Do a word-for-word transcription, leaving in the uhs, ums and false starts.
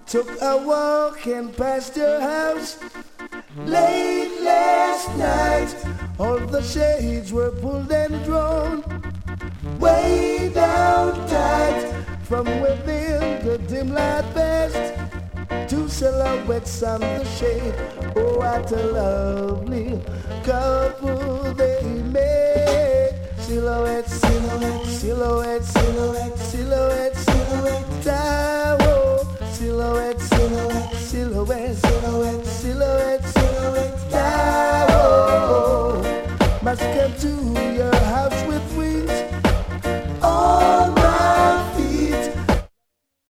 Took a walk and past your house late last night. All the shades were pulled and drawn way down tight. From within the dim light burst two silhouettes on the shade. Oh, what a lovely couple they made. Silhouette, silhouette, silhouette, silhouette, silhouette, silhouette, silhouette, silhouette, silhouette, silhouette, silhouette, silhouette.